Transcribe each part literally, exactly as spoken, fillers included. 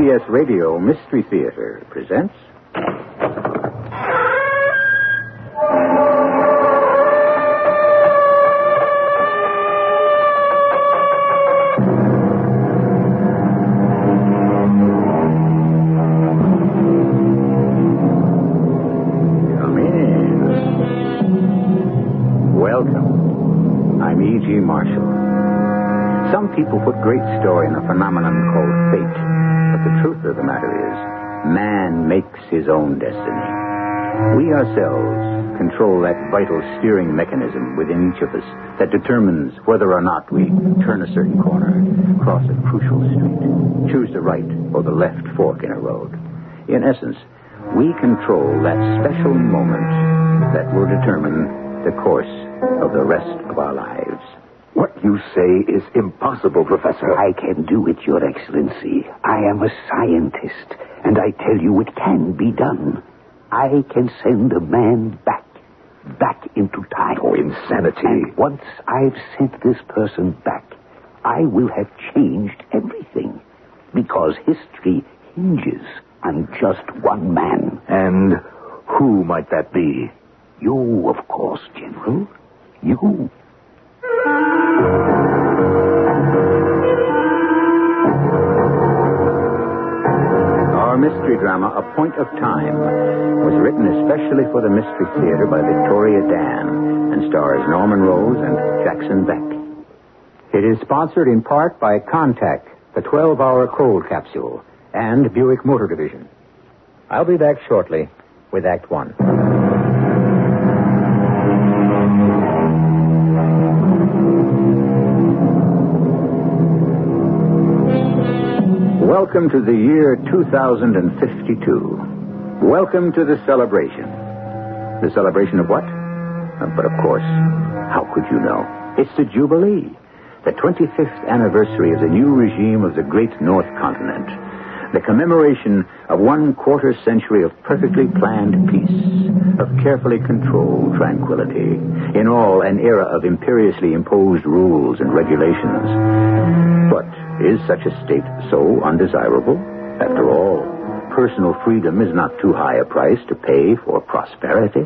B S Radio Mystery Theater presents... Come in. Welcome. I'm E G. Marshall. Some people put great store in a phenomenon called fate. But the truth of the matter is, man makes his own destiny. We ourselves control that vital steering mechanism within each of us that determines whether or not we turn a certain corner, cross a crucial street, choose the right or the left fork in a road. In essence, we control that special moment that will determine the course of the rest of our lives. What you say is impossible, Professor. I can do it, Your Excellency. I am a scientist, and I tell you it can be done. I can send a man back, back into time. Oh, insanity. And once I've sent this person back, I will have changed everything, because history hinges on just one man. And who might that be? You, of course, General. You. Our mystery drama, A Point of Time, was written especially for the Mystery Theater by Victoria Dan and stars Norman Rose and Jackson Beck. It is sponsored in part by Contact, the twelve-hour cold capsule, and Buick Motor Division. I'll be back shortly with Act One. Welcome to the year two thousand fifty-two. Welcome to the celebration. The celebration of what? Uh, but of course, how could you know? It's the Jubilee, the twenty-fifth anniversary of the new regime of the great North Continent, the commemoration of one quarter century of perfectly planned peace, of carefully controlled tranquility, in all an era of imperiously imposed rules and regulations. But is such a state so undesirable? After all, personal freedom is not too high a price to pay for prosperity.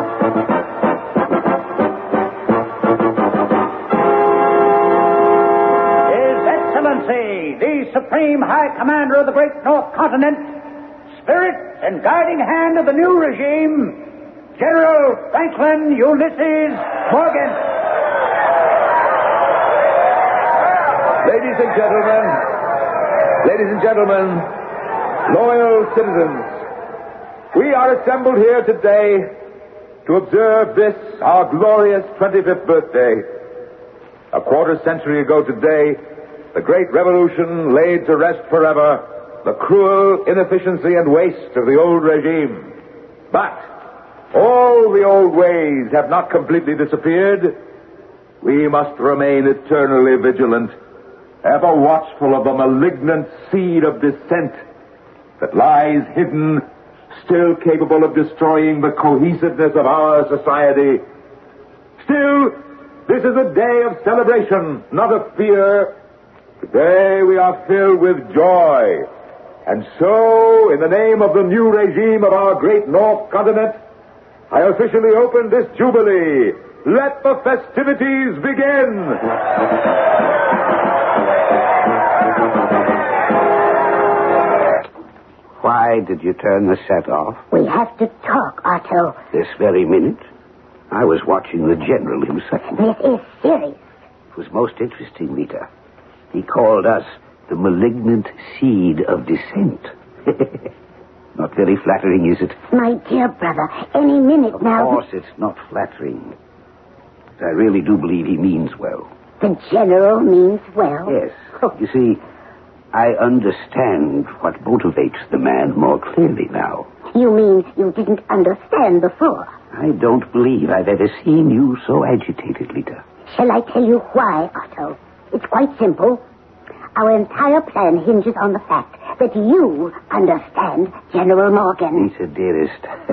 His Excellency, the Supreme High Commander of the Great North Continent, spirit and guiding hand of the new regime, General Franklin Ulysses Morgan. Ladies and gentlemen, ladies and gentlemen, loyal citizens, we are assembled here today to observe this, our glorious twenty-fifth birthday. A quarter century ago today, the great revolution laid to rest forever the cruel inefficiency and waste of the old regime. But all the old ways have not completely disappeared. We must remain eternally vigilant, ever watchful of the malignant seed of dissent that lies hidden, still capable of destroying the cohesiveness of our society. Still, this is a day of celebration, not of fear. Today we are filled with joy. And so, in the name of the new regime of our great North Continent, I officially open this Jubilee. Let the festivities begin! Why did you turn the set off? We have to talk, Otto. This very minute? I was watching the General himself. This is serious. It was most interesting, Rita. He called us the malignant seed of dissent. Not very flattering, is it? My dear brother, any minute of now... Of course it's not flattering. But I really do believe he means well. The General means well? Yes. You see, I understand what motivates the man more clearly now. You mean you didn't understand before? I don't believe I've ever seen you so agitated, Lita. Shall I tell you why, Otto? It's quite simple. Our entire plan hinges on the fact that you understand General Morgan. Lita, dearest,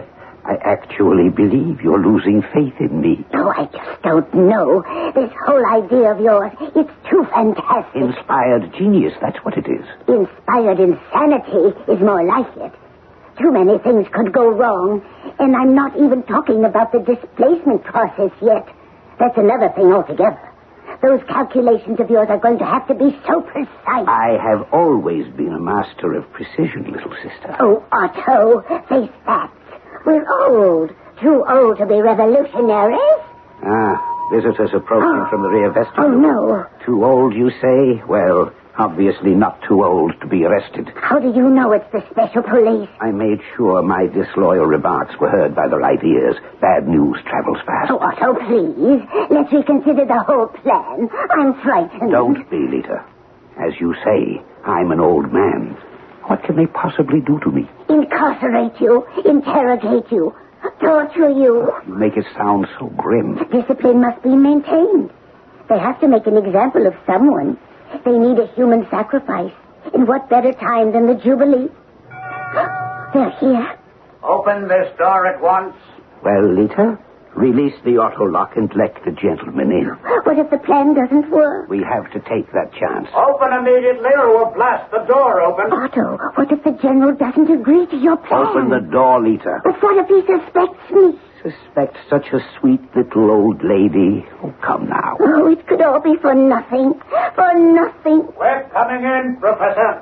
I actually believe you're losing faith in me. Oh, I just don't know. This whole idea of yours, it's too fantastic. Inspired genius, that's what it is. Inspired insanity is more like it. Too many things could go wrong, and I'm not even talking about the displacement process yet. That's another thing altogether. Those calculations of yours are going to have to be so precise. I have always been a master of precision, little sister. Oh, Otto, face facts. We're old. Too old to be revolutionaries. Ah, visitors approaching Oh. from the rear vestibule. Oh, no. Too old, you say? Well, obviously not too old to be arrested. How do you know it's the special police? I made sure my disloyal remarks were heard by the right ears. Bad news travels fast. Oh, Otto, please. Let's reconsider the whole plan. I'm frightened. Don't be, Lita. As you say, I'm an old man. What can they possibly do to me? Incarcerate you, interrogate you, torture you. You make it sound so grim. Discipline must be maintained. They have to make an example of someone. They need a human sacrifice. In what better time than the Jubilee? They're here. Open this door at once. Well, Lita, release the auto lock and let the gentleman in. What if the plan doesn't work? We have to take that chance. Open immediately or we'll blast the door open. Otto, what if the general doesn't agree to your plan? Open the door, Lita. But what if he suspects me? Suspect such a sweet little old lady. Oh, come now. Oh, it could all be for nothing. For nothing. We're coming in, Professor.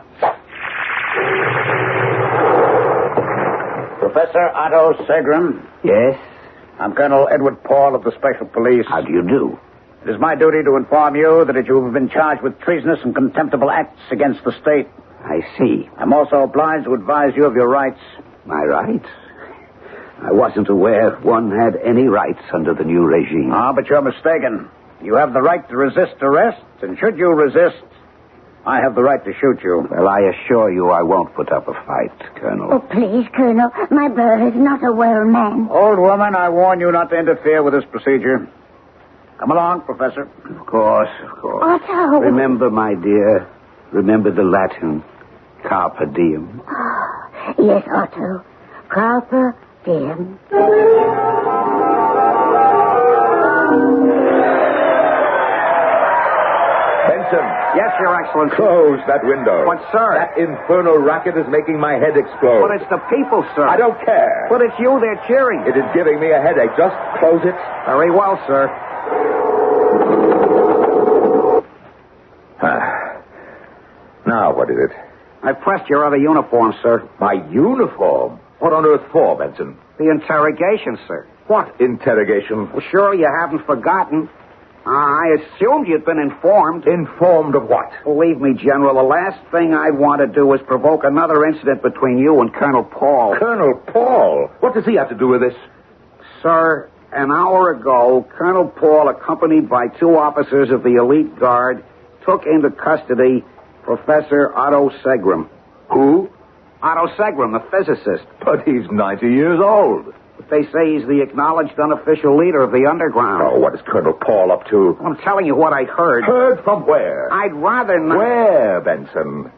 Professor Otto Segram. Yes? I'm Colonel Edward Paul of the Special Police. How do you do? It is my duty to inform you that you have been charged with treasonous and contemptible acts against the state. I see. I'm also obliged to advise you of your rights. My rights? I wasn't aware one had any rights under the new regime. Ah, but you're mistaken. You have the right to resist arrest, and should you resist, I have the right to shoot you. Well, I assure you I won't put up a fight, Colonel. Oh, please, Colonel. My brother is not a well man. Old woman, I warn you not to interfere with this procedure. Come along, Professor. Of course, of course. Otto. Remember, my dear, remember the Latin, carpe diem. Oh, yes, Otto. Carpe diem. Benson, Yes, Your Excellency. close that window. What, sir? That infernal racket is making my head explode. But it's the people, sir. I don't care. But it's you they're cheering. It is giving me a headache. Just close it. Very well, sir. Now, what is it? I pressed your other uniform, sir. My uniform? What on earth for, Benson? The interrogation, sir. What interrogation? Well, sure, you haven't forgotten. Uh, I assumed you'd been informed. Informed of what? Believe me, General, the last thing I'd want to do is provoke another incident between you and Colonel Paul. Colonel Paul? What does he have to do with this? Sir, an hour ago, Colonel Paul, accompanied by two officers of the elite guard, took into custody Professor Otto Segram. Who? Otto Segram, the physicist. But he's ninety years old. But they say he's the acknowledged unofficial leader of the underground. Oh, what is Colonel Paul up to? I'm telling you what I heard. Heard from where? I'd rather not... Where, Benson?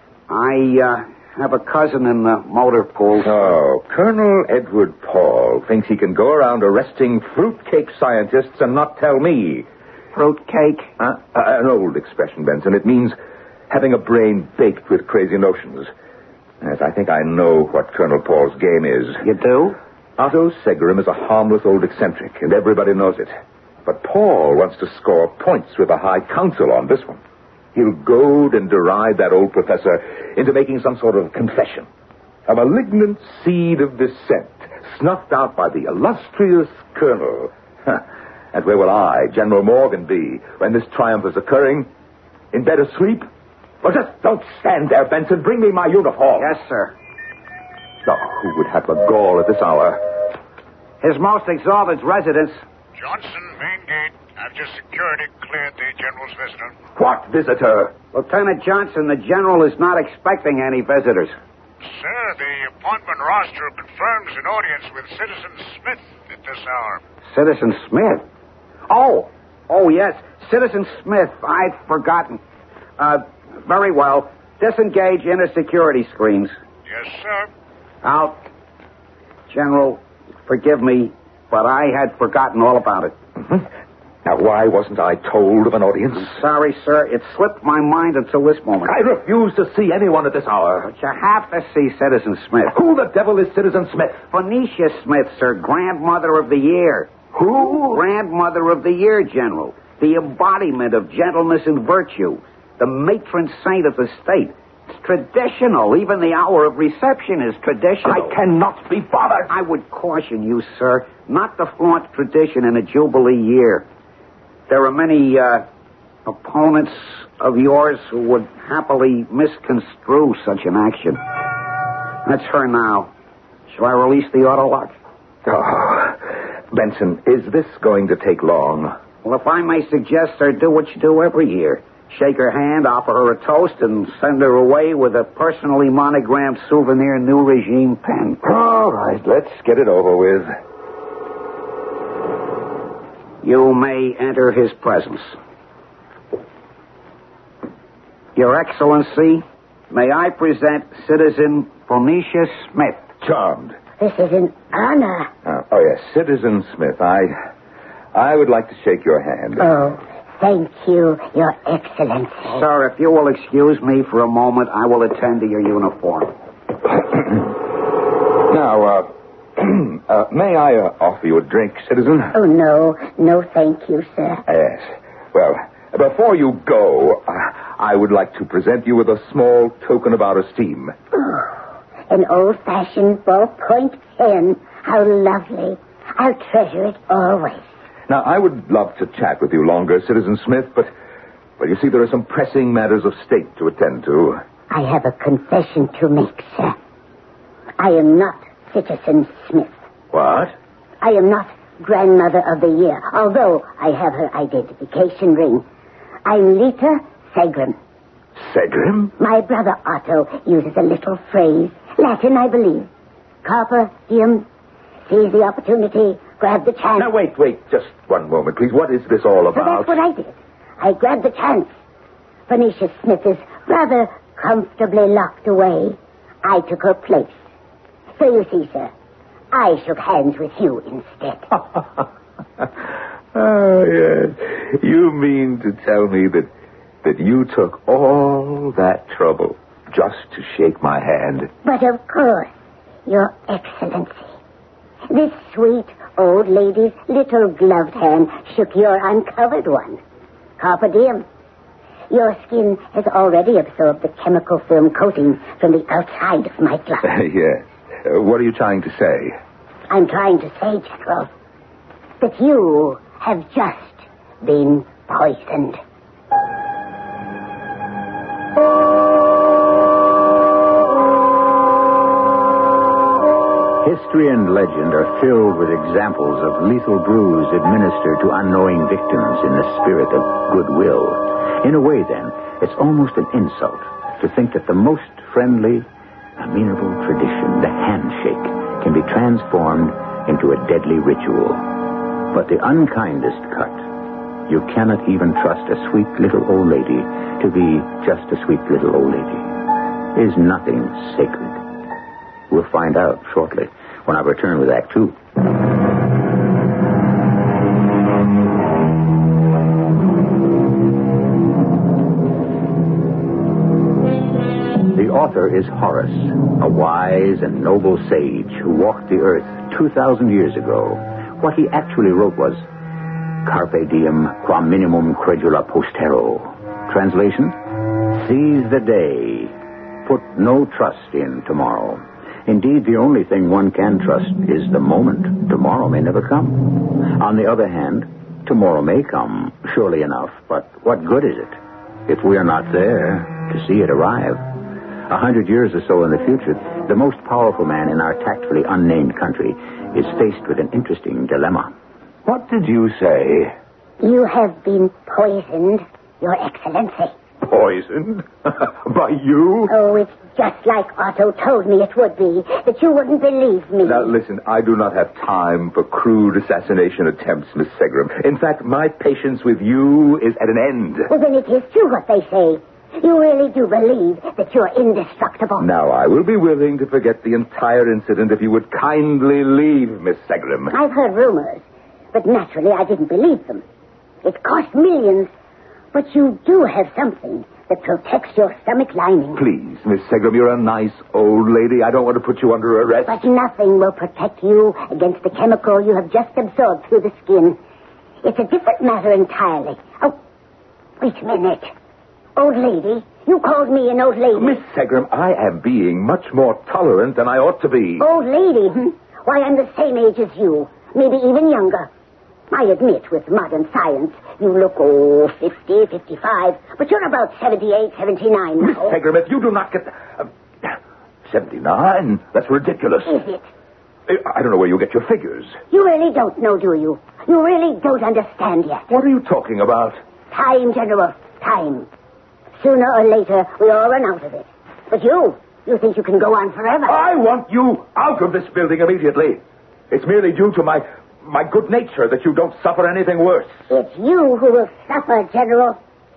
I, uh, have a cousin in the motor pool. Oh, Colonel Edward Paul thinks he can go around arresting fruitcake scientists and not tell me. Fruitcake? Uh, uh, an old expression, Benson. It means having a brain baked with crazy notions. Yes, I think I know what Colonel Paul's game is. You do? Otto Segram is a harmless old eccentric, and everybody knows it. But Paul wants to score points with the High Council on this one. He'll goad and deride that old professor into making some sort of confession. A malignant seed of dissent, snuffed out by the illustrious Colonel. And where will I, General Morgan, be when this triumph is occurring? In bed asleep? Well, just don't stand there, Benson. Bring me my uniform. Yes, sir. Oh, who would have the gall at this hour? His most exalted residence. Johnson, main gate. I've just security cleared the general's visitor. What visitor? Lieutenant Johnson, the general is not expecting any visitors. Sir, the appointment roster confirms an audience with Citizen Smith at this hour. Citizen Smith? Oh, oh, yes. Citizen Smith. I'd forgotten. Uh, very well. Disengage inner security screens. Yes, sir. Out. General, Forgive me, but I had forgotten all about it. Mm-hmm. Now, why wasn't I told of an audience? I'm sorry, sir. It slipped my mind until this moment. I refuse to see anyone at this hour. But you have to see Citizen Smith. Who the devil is Citizen Smith? Phoenicia Smith, sir, Grandmother of the Year. Who? Grandmother of the Year, General. The embodiment of gentleness and virtue. The matron saint of the state. It's traditional. Even the hour of reception is traditional. I cannot be bothered. I would caution you, sir, not to flaunt tradition in a Jubilee year. There are many uh, opponents of yours who would happily misconstrue such an action. That's her now. Shall I release the auto lock? Oh, Benson, is this going to take long? Well, if I may suggest, sir, do what you do every year. Shake her hand, offer her a toast, and send her away with a personally monogrammed souvenir New Regime pen. All right, let's get it over with. You may enter his presence. Your Excellency, may I present Citizen Phoenicia Smith. Charmed. This is an honor. Uh, oh, yes, Citizen Smith, I... I would like to shake your hand. Oh, thank you, Your Excellency. Sir, if you will excuse me for a moment, I will attend to your uniform. Now, uh... uh, may I uh, offer you a drink, citizen? Oh, no. No, thank you, sir. Yes. Well, before you go, uh, I would like to present you with a small token of our esteem. Oh, an old-fashioned ballpoint pen. How lovely. I'll treasure it always. Now, I would love to chat with you longer, Citizen Smith, but, well, you see, there are some pressing matters of state to attend to. I have a confession to make, sir. I am not Citizen Smith. What? I am not Grandmother of the Year, although I have her identification ring. I'm Lita Segram. Segram? My brother Otto uses a little phrase, Latin, I believe. Carpe diem. Seize the opportunity, grab the chance. Now, wait, wait, just one moment, please. What is this all So about? that's what I did. I grabbed the chance. Phoenicia Smith is rather comfortably locked away. I took her place. So you see, sir, I shook hands with you instead. Oh, yes. You mean to tell me that that you took all that trouble just to shake my hand? But of course, Your Excellency, this sweet old lady's little gloved hand shook your uncovered one. Carpe diem. Your skin has already absorbed the chemical film coating from the outside of my glove. Yes. Uh, what are you trying to say? I'm trying to say, General, that you have just been poisoned. History and legend are filled with examples of lethal brews administered to unknowing victims in the spirit of goodwill. In a way, then, it's almost an insult to think that the most friendly, amenable tradition, the handshake, can be transformed into a deadly ritual. But the unkindest cut, you cannot even trust a sweet little old lady to be just a sweet little old lady, is nothing sacred. We'll find out shortly when I return with Act Two. The author is Horace, a wise and noble sage who walked the earth two thousand years ago. What he actually wrote was, Carpe diem quam minimum credula postero. Translation, seize the day. Put no trust in tomorrow. Indeed, the only thing one can trust is the moment. Tomorrow may never come. On the other hand, tomorrow may come, surely enough, but what good is it if we are not there to see it arrive? A hundred years or so in the future, the most powerful man in our tactfully unnamed country is faced with an interesting dilemma. What did you say? You have been poisoned, Your Excellency. Poisoned? By you? Oh, it's just like Otto told me it would be, that you wouldn't believe me. Now, listen, I do not have time for crude assassination attempts, Miss Segram. In fact, my patience with you is at an end. Well, then it is true what they say. You really do believe that you're indestructible? Now, I will be willing to forget the entire incident if you would kindly leave, Miss Segram. I've heard rumors, but naturally I didn't believe them. It cost millions, but you do have something that protects your stomach lining. Please, Miss Segram, you're a nice old lady. I don't want to put you under arrest. But nothing will protect you against the chemical you have just absorbed through the skin. It's a different matter entirely. Oh, wait a minute. Old lady? You called me an old lady. Miss Segram, I am being much more tolerant than I ought to be. Old lady? Hmm? Why, I'm the same age as you. Maybe even younger. I admit, with modern science, you look, oh, fifty, fifty-five, but you're about seventy-eight, seventy-nine now. Miss Segram, if you do not get... The, uh, seventy-nine? That's ridiculous. Is it? I don't know where you get your figures. You really don't know, do you? You really don't understand yet. What are you talking about? Time, General, time. Sooner or later, we all run out of it. But you, you think you can go on forever. I want you out of this building immediately. It's merely due to my... my good nature that you don't suffer anything worse. It's you who will suffer, General.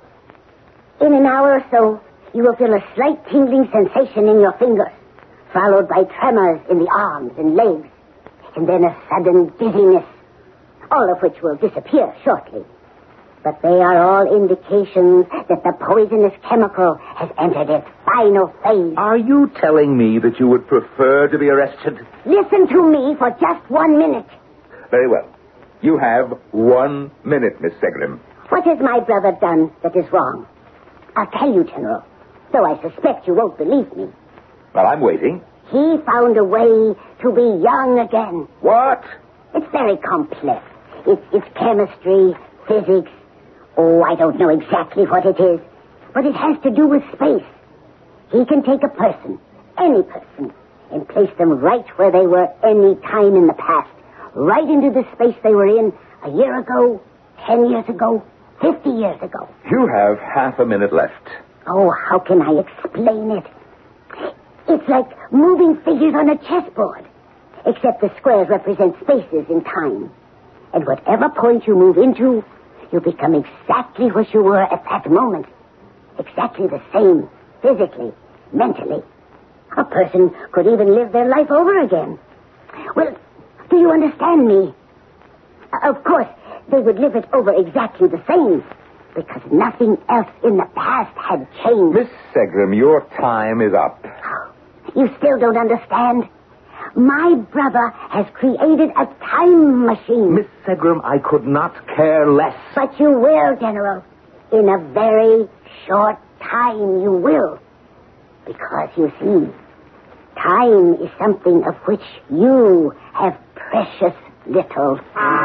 In an hour or so, you will feel a slight tingling sensation in your fingers, followed by tremors in the arms and legs, and then a sudden dizziness, all of which will disappear shortly. But they are all indications that the poisonous chemical has entered its final phase. Are you telling me that you would prefer to be arrested? Listen to me for just one minute. Very well. You have one minute, Miss Segram. What has my brother done that is wrong? I'll tell you, General, though I suspect you won't believe me. Well, I'm waiting. He found a way to be young again. What? It's very complex. It's, it's chemistry, physics. Oh, I don't know exactly what it is, but it has to do with space. He can take a person, any person, and place them right where they were any time in the past, right into the space they were in a year ago, ten years ago, fifty years ago. You have half a minute left. Oh, how can I explain it? It's like moving figures on a chessboard, except the squares represent spaces in time. And whatever point you move into, you become exactly what you were at that moment. Exactly the same, physically, mentally. A person could even live their life over again. Well, do you understand me? Of course, they would live it over exactly the same, because nothing else in the past had changed. Miss Segram, your time is up. You still don't understand? My brother has created a time machine. Miss Segram, I could not care less. But you will, General. In a very short time, you will. Because, you see, time is something of which you have precious little.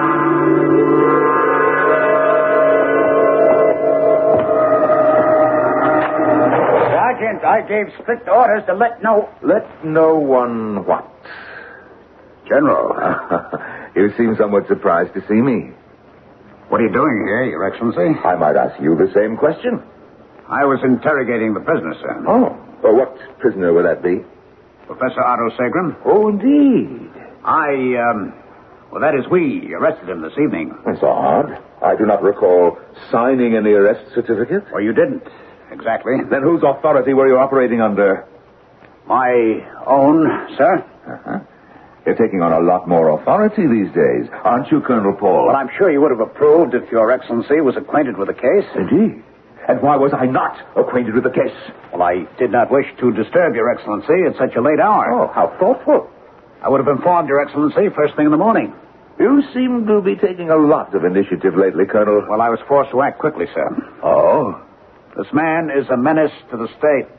Sergeant, I gave strict orders to let no... Let no one what? General. You seem somewhat surprised to see me. What are you doing here, Your Excellency? I might ask you the same question. I was interrogating the prisoner, sir. Oh. Well, what prisoner would that be? Professor Otto Segram. Oh, indeed. I, um... Well, that is, we arrested him this evening. That's odd. I do not recall signing any arrest certificate. Well, you didn't. Exactly. Then whose authority were you operating under? My own, sir. Uh-huh. You're taking on a lot more authority these days, aren't you, Colonel Paul? Well, I'm sure you would have approved if Your Excellency was acquainted with the case. Indeed. And why was I not acquainted with the case? Well, I did not wish to disturb Your Excellency at such a late hour. Oh, how thoughtful. I would have informed Your Excellency first thing in the morning. You seem to be taking a lot of initiative lately, Colonel. Well, I was forced to act quickly, sir. Oh? This man is a menace to the state.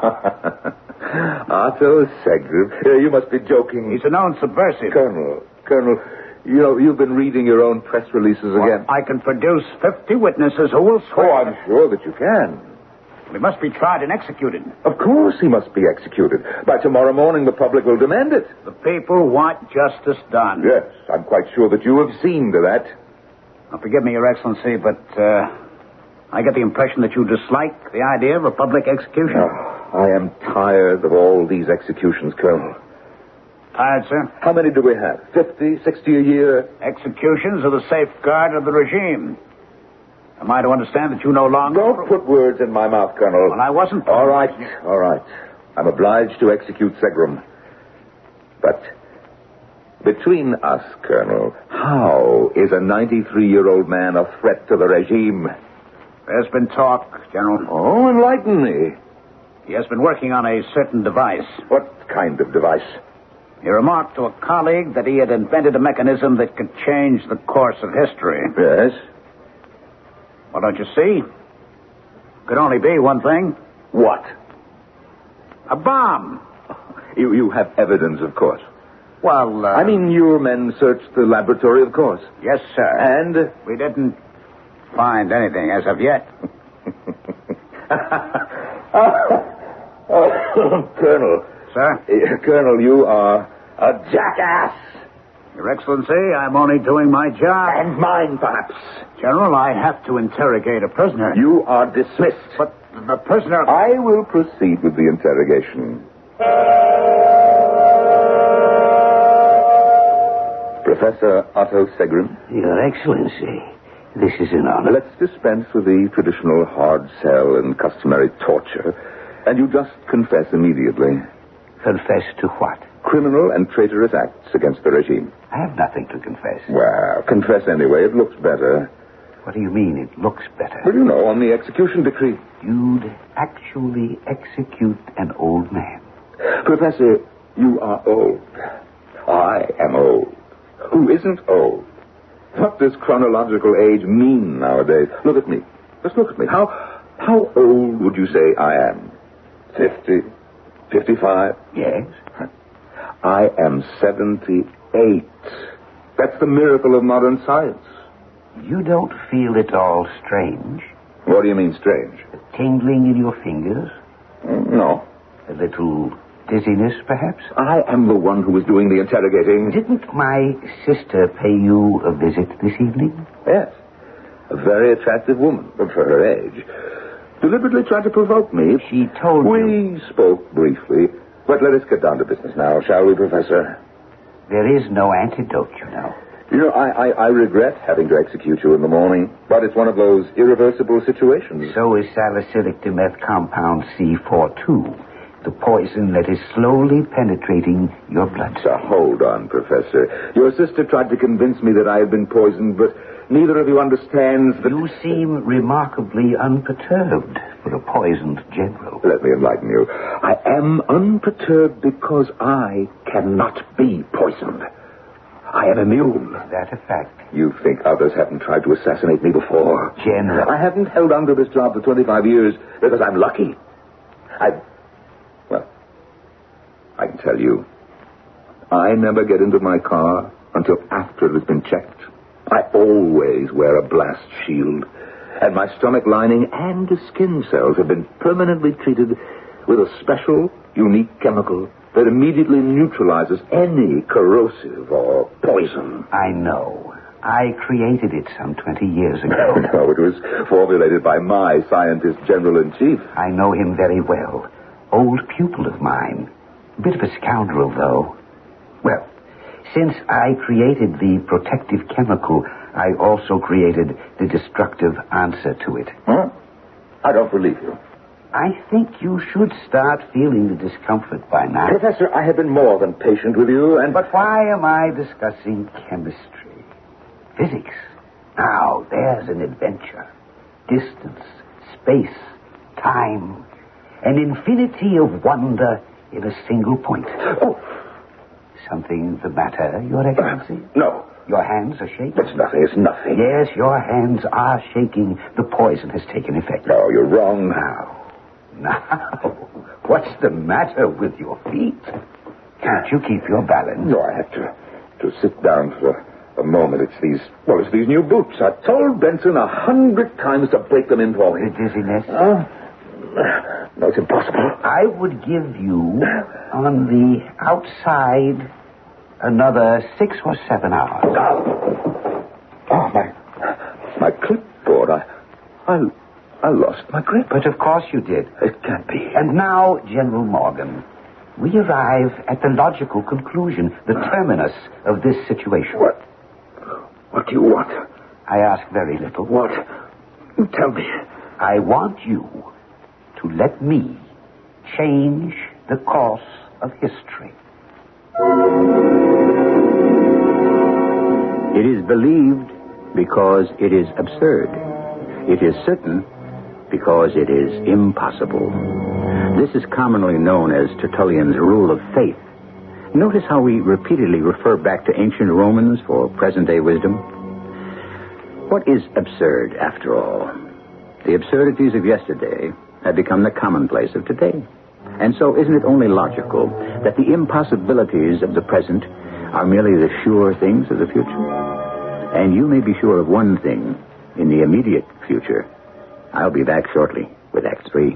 Otto Segram. Uh, you must be joking. He's a known subversive. Colonel, Colonel, you know, you've been reading your own press releases Well, again. I can produce fifty witnesses who will swear. Oh, I'm sure that you can. He must be tried and executed. Of course he must be executed. By tomorrow morning, the public will demand it. The people want justice done. Yes, I'm quite sure that you have seen to that. Now, forgive me, Your Excellency, but uh, I get the impression that you dislike the idea of a public execution. Oh, I am tired of all these executions, Colonel. Tired, sir? How many do we have? Fifty, sixty a year? Executions are the safeguard of the regime. Am I to understand that you no longer... Don't put words in my mouth, Colonel. Well, I wasn't... All right, all right. I'm obliged to execute Segram. But between us, Colonel, how is a ninety-three-year-old man a threat to the regime? There's been talk, General. Oh, enlighten me. He has been working on a certain device. What kind of device? He remarked to a colleague that he had invented a mechanism that could change the course of history. Yes? Well, don't you see? Could only be one thing. What? A bomb. You, you have evidence, of course. Well, uh... I mean, your men searched the laboratory, of course. Yes, sir. And? We didn't find anything as of yet. oh, Colonel. Sir? Uh, Colonel, you are a jackass. Your Excellency, I'm only doing my job. And mine, perhaps. General, I have to interrogate a prisoner. You are dismissed. But the prisoner... I will proceed with the interrogation. Professor Otto Segram. Your Excellency, this is an honor. Let's dispense with the traditional hard sell and customary torture, and you just confess immediately. Confess to what? Criminal and traitorous acts against the regime. I have nothing to confess. Well, confess anyway. It looks better. What do you mean, it looks better? Well, you know, on the execution decree. You'd actually execute an old man. Professor, you are old. I am old. Who isn't old? What does chronological age mean nowadays? Look at me. Just look at me. How, how old would you say I am? Fifty? Fifty-five? Yes. I am seventy-eight. That's the miracle of modern science. You don't feel it all strange? What do you mean, strange? A tingling in your fingers? No. A little dizziness, perhaps? I am the one who is doing the interrogating. Didn't my sister pay you a visit this evening? Yes. A very attractive woman, but for her age. Deliberately tried to provoke me. She told we you... We spoke briefly. But let us get down to business now, shall we, Professor? There is no antidote, you know. You know, I, I, I regret having to execute you in the morning, but it's one of those irreversible situations. So is salicylic dimeth compound C forty-two, the poison that is slowly penetrating your blood. So hold on, Professor. Your sister tried to convince me that I had been poisoned, but neither of you understands that... You seem remarkably unperturbed for a poisoned general. Let me enlighten you. I am unperturbed because I cannot be poisoned. I am immune. Is that a fact? You think others haven't tried to assassinate me before? General. I haven't held on to this job for twenty-five years because I'm lucky. I... Well, I can tell you. I never get into my car until after it has been checked. I always wear a blast shield. And my stomach lining and skin cells have been permanently treated with a special, unique chemical that immediately neutralizes any corrosive or poison. I know. I created it some twenty years ago. No, it was formulated by my scientist general-in-chief. I know him very well. Old pupil of mine. A bit of a scoundrel, though. Well, since I created the protective chemical, I also created the destructive answer to it. Huh? I don't believe you. I think you should start feeling the discomfort by now. Professor, I have been more than patient with you, and... But why am I discussing chemistry? Physics. Now, there's an adventure. Distance, space, time, an infinity of wonder in a single point. Oh. Something the matter, Your Excellency? Uh, no. Your hands are shaking? It's nothing, it's nothing. Yes, your hands are shaking. The poison has taken effect. No, you're wrong. Now, now, what's the matter with your feet? Can't you keep your balance? No, I have to, to sit down for a moment. It's these, well, it's these new boots. I told Benson a hundred times to break them in for me. The dizziness? Uh, no, it's impossible. I would give you, on the outside, another six or seven hours. Oh, oh my, my clipboard. I, I, I lost my grip. But of course you did. It can't be. And now, General Morgan, we arrive at the logical conclusion, the terminus of this situation. What? What do you want? I ask very little. What? Tell me. I want you to let me change the course of history. It is believed because it is absurd. It is certain because it is impossible. This is commonly known as Tertullian's rule of faith. Notice how we repeatedly refer back to ancient Romans for present-day wisdom. What is absurd, after all? The absurdities of yesterday have become the commonplace of today. And so isn't it only logical that the impossibilities of the present are merely the sure things of the future? And you may be sure of one thing. In the immediate future, I'll be back shortly with Act Three.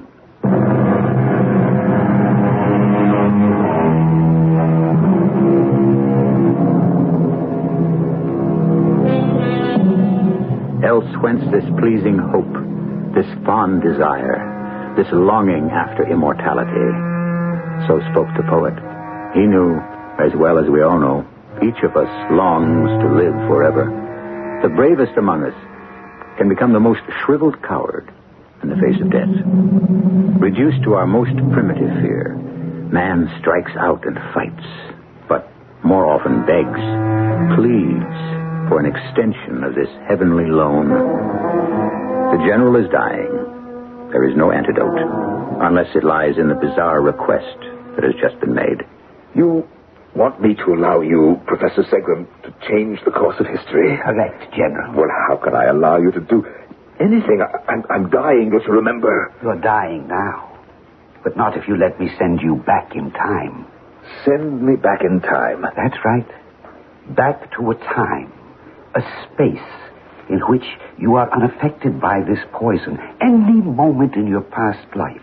Else whence this pleasing hope, this fond desire, this longing after immortality? So spoke the poet. He knew, as well as we all know, each of us longs to live forever. The bravest among us can become the most shriveled coward in the face of death. Reduced to our most primitive fear, man strikes out and fights, but more often begs, pleads for an extension of this heavenly loan. The general is dying. There is no antidote, unless it lies in the bizarre request that has just been made. You want me to allow you, Professor Segram, to change the course of history? Correct, General. Well, how can I allow you to do anything? I, I'm, I'm dying, don't you remember? You're dying now, but not if you let me send you back in time. Send me back in time? That's right. Back to a time, a space in which you are unaffected by this poison any moment in your past life.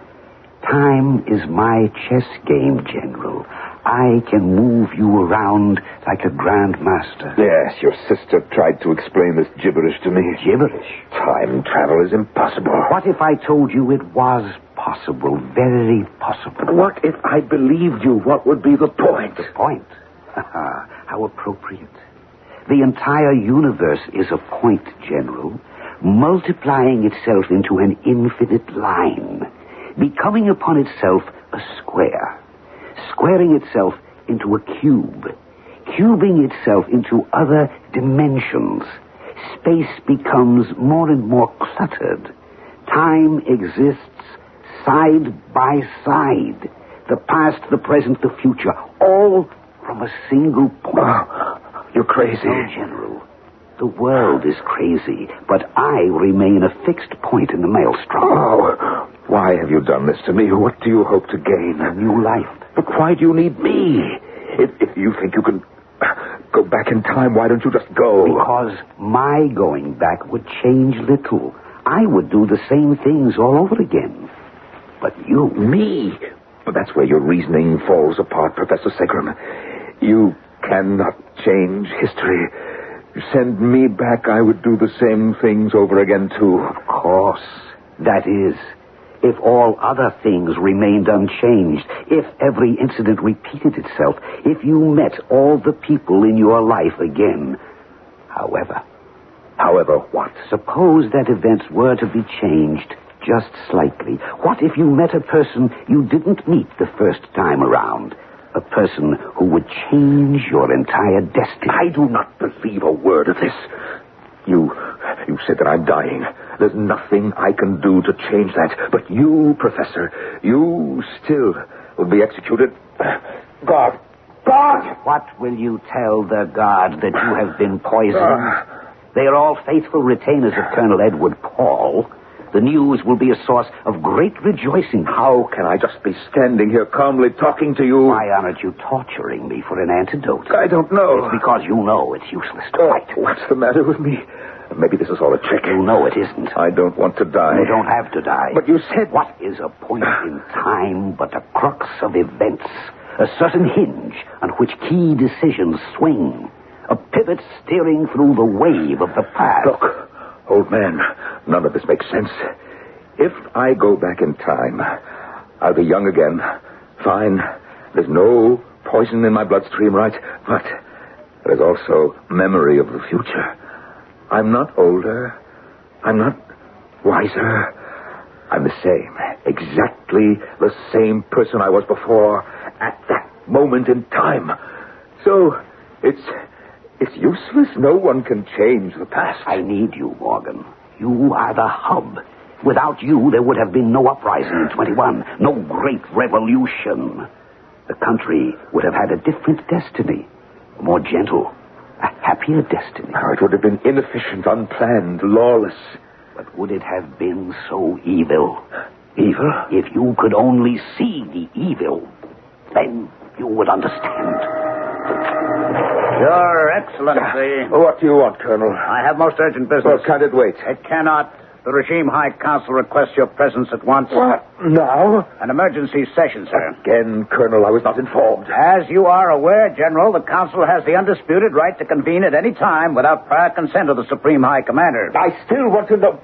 Time is my chess game, General. I can move you around like a grand master. Yes, your sister tried to explain this gibberish to me. Gibberish? Time travel is impossible. What if I told you it was possible, very possible? What if I believed you? What would be the point? The point? How appropriate. The entire universe is a point, General, multiplying itself into an infinite line, becoming upon itself a square, squaring itself into a cube, cubing itself into other dimensions. Space becomes more and more cluttered. Time exists side by side. The past, the present, the future, all from a single point. Oh, you're crazy. No, General. The world is crazy, but I remain a fixed point in the maelstrom. Oh, why have you done this to me? What do you hope to gain? A new life. But why do you need me? If, if you think you can go back in time, why don't you just go? Because my going back would change little. I would do the same things all over again. But you... Me? Well, that's where your reasoning falls apart, Professor Segram. You cannot change history. Send me back, I would do the same things over again, too. Of course. That is, if all other things remained unchanged, if every incident repeated itself, if you met all the people in your life again. However... However what? Suppose that events were to be changed just slightly. What if you met a person you didn't meet the first time around? A person who would change your entire destiny. I do not believe a word of this. You, you said that I'm dying. There's nothing I can do to change that. But you, Professor, you still will be executed. God, God! What will you tell the God that you have been poisoned? Uh, they are all faithful retainers of Colonel Edward Paul. The news will be a source of great rejoicing. How can I just be standing here calmly talking to you? Why aren't you torturing me for an antidote? I don't know. It's because you know it's useless to oh, fight. What's the matter with me? Maybe this is all a trick. You know it isn't. I don't want to die. You don't have to die. But you said... What is a point in time but a crux of events? A certain hinge on which key decisions swing. A pivot steering through the wave of the past. Look, old man, none of this makes sense. If I go back in time, I'll be young again. Fine. There's no poison in my bloodstream, right? But there's also memory of the future. I'm not older. I'm not Why, sir, I'm the same. Exactly the same person I was before at that moment in time. So, it's... it's useless. No one can change the past. I need you, Morgan. You are the hub. Without you, there would have been no uprising in twenty-one. No great revolution. The country would have had a different destiny. A more gentle, a happier destiny. Oh, it would have been inefficient, unplanned, lawless. But would it have been so evil? Evil? If you could only see the evil, then you would understand. Your Excellency. What do you want, Colonel? I have most urgent business. Well, can't it wait? It cannot. The Regime High Council requests your presence at once. What? Now? An emergency session, sir. Again, Colonel, I was not informed. As you are aware, General, the Council has the undisputed right to convene at any time without prior consent of the Supreme High Commander. I still want to know...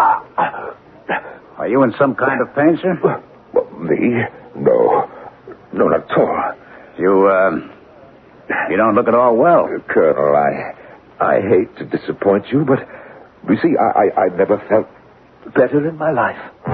Are you in some kind of pain, sir? Well, me? No. No, not at all. You, um... You don't look at all well. Uh, Colonel, I... I hate to disappoint you, but... You see, I, I, I never felt better in my life.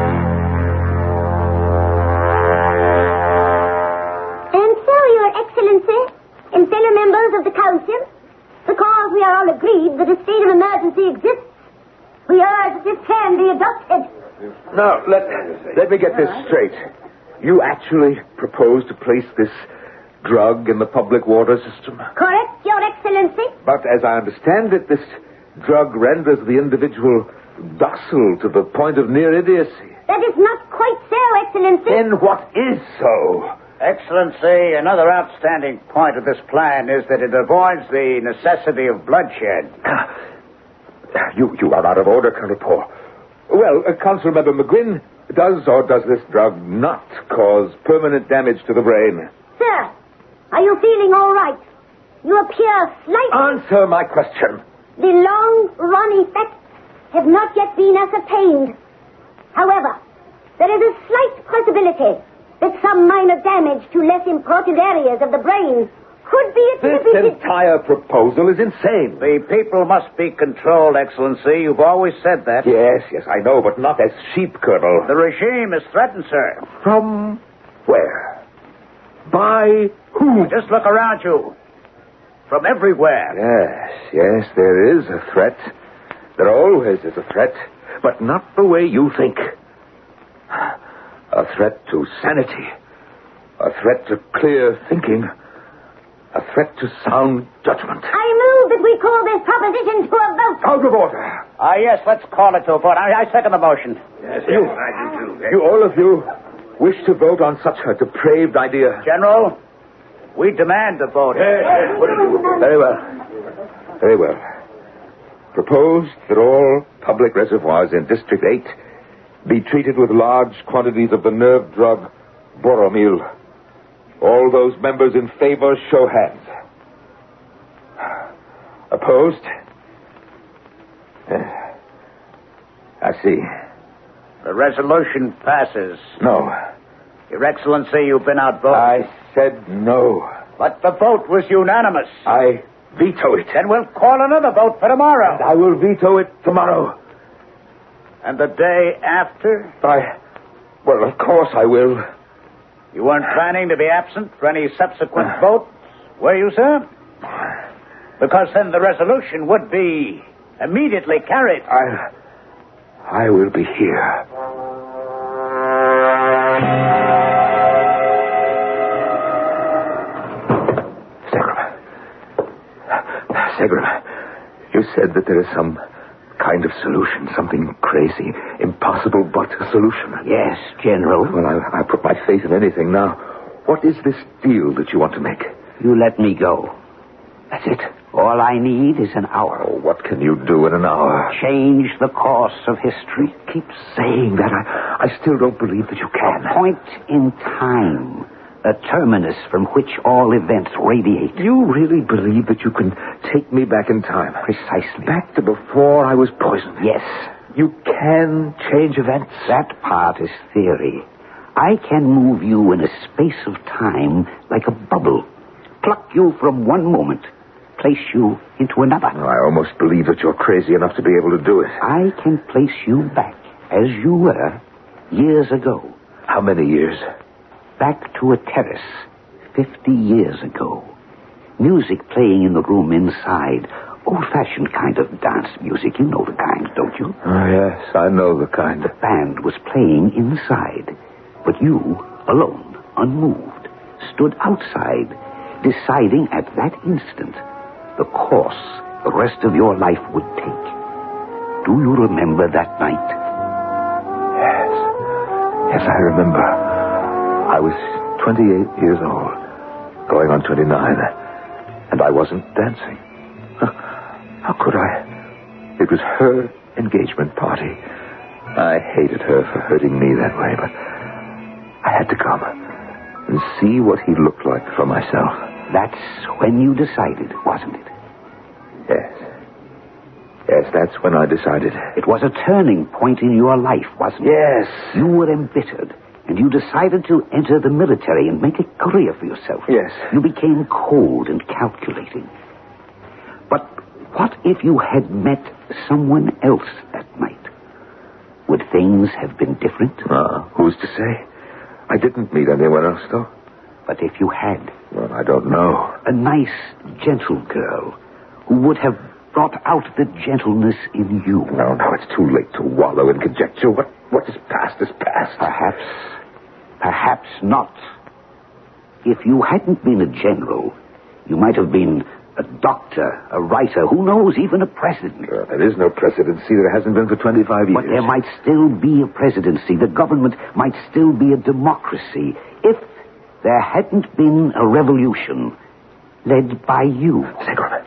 And so, Your Excellency, and fellow members of the Council, because we are all agreed that a state of emergency exists, we urge that this plan be adopted. Now, let, let me get this straight. You actually propose to place this drug in the public water system? Correct, Your Excellency. But as I understand it, this drug renders the individual docile to the point of near idiocy. That is not quite so, Excellency. Then what is so? Excellency, another outstanding point of this plan is that it avoids the necessity of bloodshed. You, you are out of order, Colonel Poe. Well, uh, Council Member McGuinn, does or does this drug not cause permanent damage to the brain? Sir, are you feeling all right? You appear slightly... Answer my question. The long-run effects have not yet been ascertained. However, there is a slight possibility that some minor damage to less important areas of the brain could be attributed... This entire proposal is insane. The people must be controlled, Excellency. You've always said that. Yes, yes, I know, but not as sheep, Colonel. The regime is threatened, sir. From where? By who? Just look around you. From everywhere. Yes, yes, there is a threat. There always is a threat, but not the way you think. A threat to sanity. A threat to clear thinking. A threat to sound judgment. I move that we call this proposition to a vote. Out of order. Ah, yes, let's call it to a vote. I, I second the motion. Yes, you, I do too. You, all of you, wish to vote on such a depraved idea. General, we demand a vote. Yes, very well. Very well. Proposed that all public reservoirs in District eight be treated with large quantities of the nerve drug Boromil. All those members in favor, show hands. Opposed? I see. The resolution passes. No. Your Excellency, you've been outvoted. I said no. But the vote was unanimous. I veto it. Then we'll call another vote for tomorrow. And I will veto it tomorrow. And the day after? I... Well, of course I will. You weren't planning to be absent for any subsequent votes, were you, sir? Because then the resolution would be immediately carried. I... I will be here. Segram. Segram, you said that there is some kind of solution, something crazy, impossible but a solution. Yes, General. Well, I, I put my faith in anything now. What is this deal that you want to make? You let me go. That's it. All I need is an hour. Oh, what can you do in an hour? Change the course of history. Keep saying that. I, I still don't believe that you can. A point in time. A terminus from which all events radiate. You really believe that you can take me back in time? Precisely. Back to before I was poisoned? Yes. You can change events? That part is theory. I can move you in a space of time like a bubble. Pluck you from one moment. Place you into another. I almost believe that you're crazy enough to be able to do it. I can place you back as you were years ago. How many years? Back to a terrace fifty years ago. Music playing in the room inside. Old-fashioned kind of dance music. You know the kind, don't you? Oh, yes, I know the kind. The band was playing inside, but you, alone, unmoved, stood outside, deciding at that instant the course the rest of your life would take. Do you remember that night? Yes. Yes, I remember. I was twenty-eight years old, going on twenty-nine, and I wasn't dancing. How could I? It was her engagement party. I hated her for hurting me that way, but I had to come and see what he looked like for myself. That's when you decided, wasn't it? Yes. Yes, that's when I decided. It was a turning point in your life, wasn't it? Yes. You were embittered, and you decided to enter the military and make a career for yourself. Yes. You became cold and calculating. But what if you had met someone else that night? Would things have been different? Uh, who's to say? I didn't meet anyone else, though. But if you had? Well, I don't know. A nice, gentle girl who would have brought out the gentleness in you. No, no, it's too late to wallow in conjecture. What, what is past is past. Perhaps. Perhaps not. If you hadn't been a general, you might have been a doctor, a writer, who knows, even a president. Uh, there is no presidency. There hasn't been for twenty-five years. But there might still be a presidency. The government might still be a democracy if there hadn't been a revolution led by you. Segram.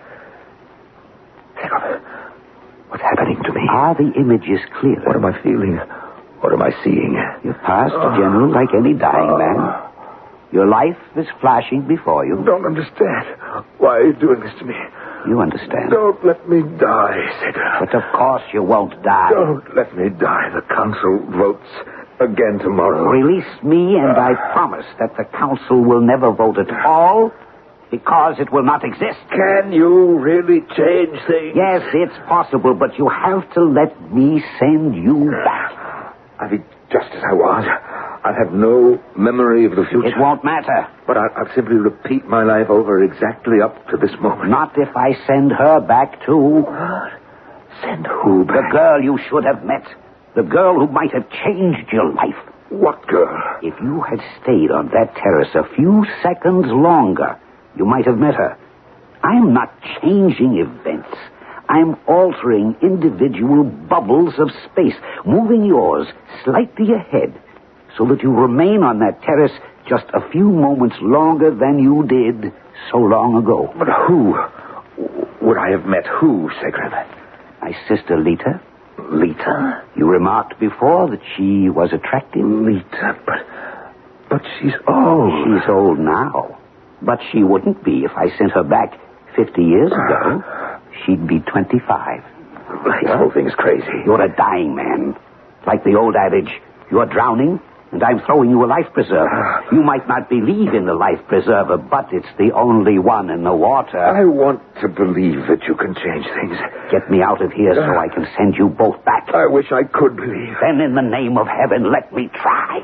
Segram. What's happening to me? Are the images clear? What am I feeling? What am I seeing? You've passed, uh, General, like any dying uh, man. Your life is flashing before you. Don't understand. Why are you doing this to me? You understand. Don't let me die, Segram. But of course you won't die. Don't let me die. The council votes again tomorrow. Release me, and uh, I promise that the council will never vote at all because it will not exist. Can you really change things? Yes, it's possible, but you have to let me send you back. I'll be just as I was. I have no memory of the future. It won't matter. But I'll, I'll simply repeat my life over exactly up to this moment. Not if I send her back, too. What? Send who back? The girl you should have met. The girl who might have changed your life. What girl? If you had stayed on that terrace a few seconds longer, you might have met her. I'm not changing events. I'm altering individual bubbles of space, moving yours slightly ahead, so that you remain on that terrace just a few moments longer than you did so long ago. But who would I have met? Who, Segram? My sister, Lita. Lita? You remarked before that she was attractive. Lita, but... But she's old. She's old now. But she wouldn't be if I sent her back fifty years ago. She'd be twenty-five. This whole thing's crazy. You're a dying man. Like the old adage, you're drowning, and I'm throwing you a life preserver. You might not believe in the life preserver, but it's the only one in the water. I want to believe that you can change things. Get me out of here so I can send you both back. I wish I could believe. Then in the name of heaven, let me try.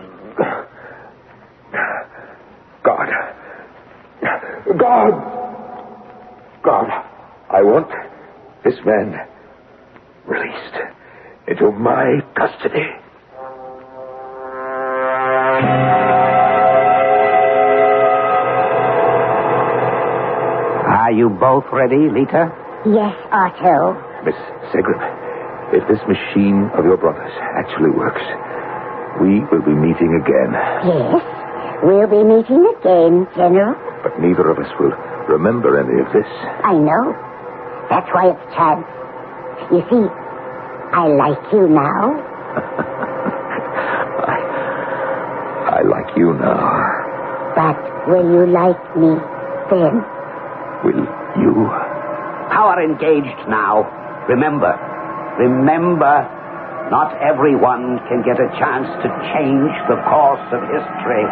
God. God. God. I want this man released into my custody. Are you both ready, Lita? Yes, Otto. Miss Segram, if this machine of your brother's actually works, we will be meeting again. Yes, we'll be meeting again, General. But neither of us will remember any of this. I know. That's why it's chance. You see, I like you now. I, I like you now. But will you like me then? Will you? Power engaged now. Remember, remember, not everyone can get a chance to change the course of history.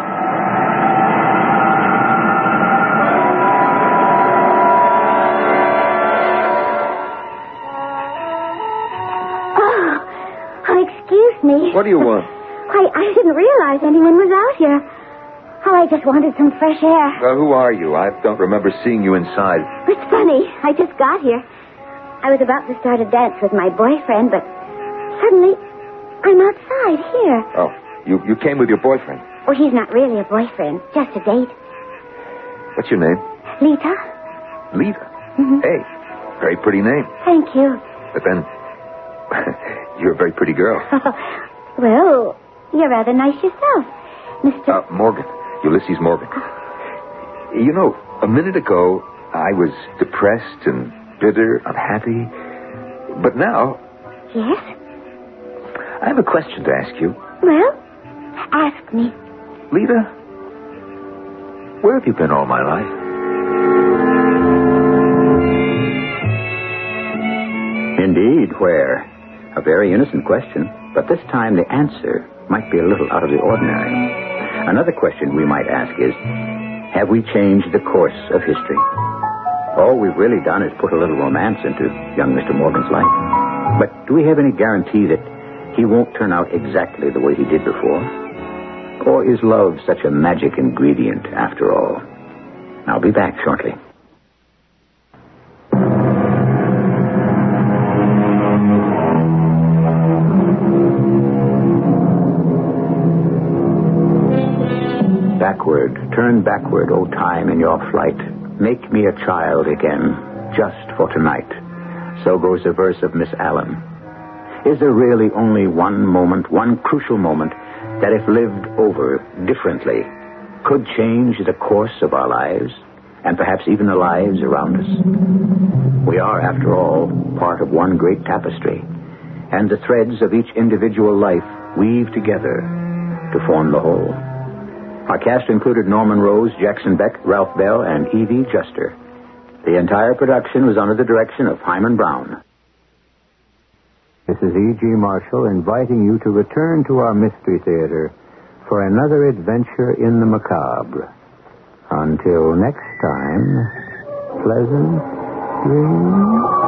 Oh, excuse me. What do you want? Why, I didn't realize anyone was out here. Oh, I just wanted some fresh air. Well, who are you? I don't remember seeing you inside. It's funny. I just got here. I was about to start a dance with my boyfriend, but suddenly I'm outside here. Oh, you, you came with your boyfriend? Well, he's not really a boyfriend, just a date. What's your name? Lita. Lita? Mm-hmm. Hey, very pretty name. Thank you. But then, you're a very pretty girl. Well, you're rather nice yourself, Mister Uh, Morgan. Ulysses Morgan. You know, a minute ago, I was depressed and bitter, unhappy. But now... Yes? I have a question to ask you. Well, ask me. Lita, where have you been all my life? Indeed, where? A very innocent question, but this time the answer might be a little out of the ordinary. Another question we might ask is, have we changed the course of history? All we've really done is put a little romance into young Mister Morgan's life. But do we have any guarantee that he won't turn out exactly the way he did before? Or is love such a magic ingredient after all? I'll be back shortly. Backward, turn backward, O time, in your flight. Make me a child again, just for tonight. So goes a verse of Miss Allen. Is there really only one moment, one crucial moment, that if lived over differently, could change the course of our lives, and perhaps even the lives around us? We are, after all, part of one great tapestry, and the threads of each individual life weave together to form the whole. Our cast included Norman Rose, Jackson Beck, Ralph Bell, and Evie Juster. The entire production was under the direction of Hyman Brown. This is E G. Marshall inviting you to return to our Mystery Theater for another adventure in the macabre. Until next time, pleasant dreams.